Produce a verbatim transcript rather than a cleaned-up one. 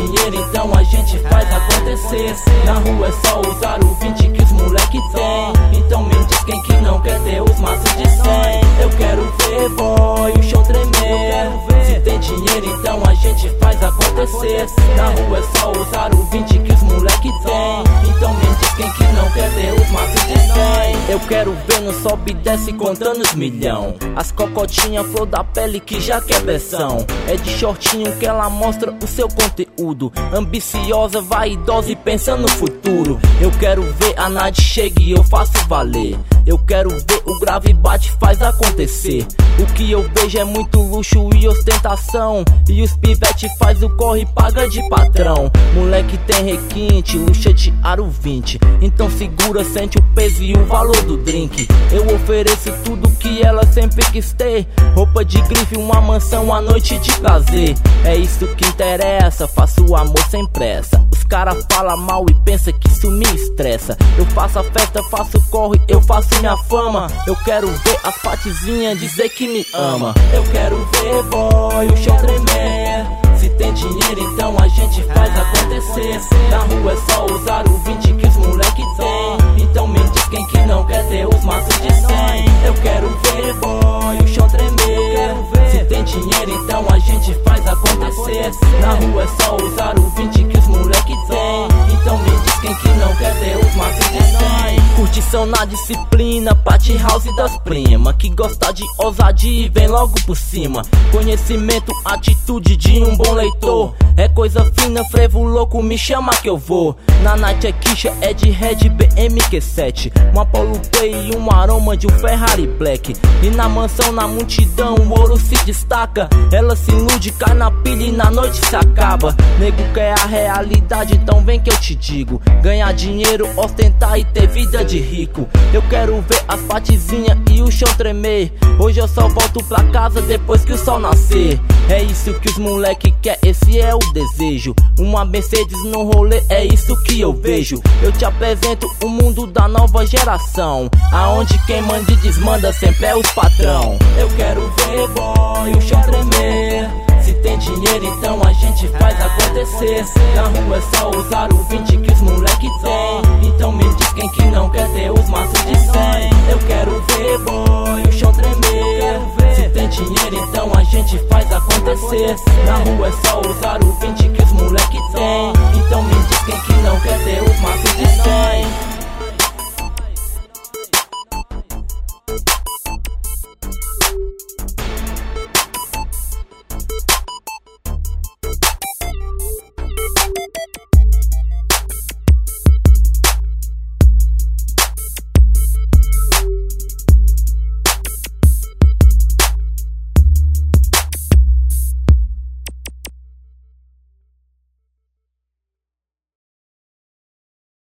dinheiro, então a gente faz acontecer. Na rua é só usar o vinte que os moleque tem. Então me diz quem que não quer ter os maços de cem. Eu quero ver, boy, o chão tremer. Se tem dinheiro, então a gente faz acontecer. Na rua é só usar o vinte que os moleque tem. Então me diz quem que não quer ter os maços de cem. Eu quero ver no sobe e desce contando os milhão. As cocotinha flor da pele que já quer pressão. É de shortinho que ela mostra o seu conteúdo. Ambiciosa, vaidosa e pensa no futuro. Eu quero ver a Nath chega e eu faço valer. Eu quero ver o grave bate faz acontecer. O que eu vejo é muito luxo e ostentação. E os pivete faz o corre e paga de patrão. Moleque tem requinte, luxa de aro vinte. Então segura, sente o peso e o valor do drink. Eu ofereço tudo que ela sempre quis ter. Roupa de grife, uma mansão, a noite de prazer. É isso que interessa, faço o amor sem pressa. Os cara fala mal e pensa que isso me estressa. Eu faço a festa, faço corre, eu faço minha fama. Eu quero ver as patizinhas dizer que me ama. Eu quero ver, boy, o chão tremer. Se tem dinheiro, então a gente faz acontecer. Na rua é só usar o vinte que os moleque tem. Então me diz quem que não quer ter os maços de cem. Eu quero ver, boy, o chão tremer. Se tem dinheiro, então a gente faz acontecer. Na rua é só usar o vinte que os moleque tem. Então me diz quem que não quer ter os maços de cem. Curtição na disciplina, party house das prima. Que gosta de ousadia e vem logo por cima. Conhecimento, atitude de um bom leitor. É coisa fina, frevo louco, me chama que eu vou. Na night é quicha, é de Red B M Q sete. Um Apollo Play e um aroma de um Ferrari Black. E na mansão, na multidão, o ouro se destaca. Ela se ilude, cai na pilha e na noite se acaba. Nego quer a realidade, então vem que eu te digo. Ganhar dinheiro, ostentar e ter vida de rico. Eu quero ver as patizinhas e o chão tremer. Hoje eu só volto pra casa depois que o sol nascer. É isso que os moleque quer, esse é o desejo. Uma Mercedes no rolê, é isso que eu vejo. Eu te apresento o mundo da nova geração, aonde quem manda e desmanda sempre é os patrão. Eu quero ver, boy, o chão tremer. Se tem dinheiro, então a gente faz acontecer. Na rua é só usar o vinte que os moleque tem. Então me diz quem que não quer ter os maços de cem. Eu quero ver, boy, o chão tremer. Se tem dinheiro, então a gente faz acontecer. Na rua é só usar o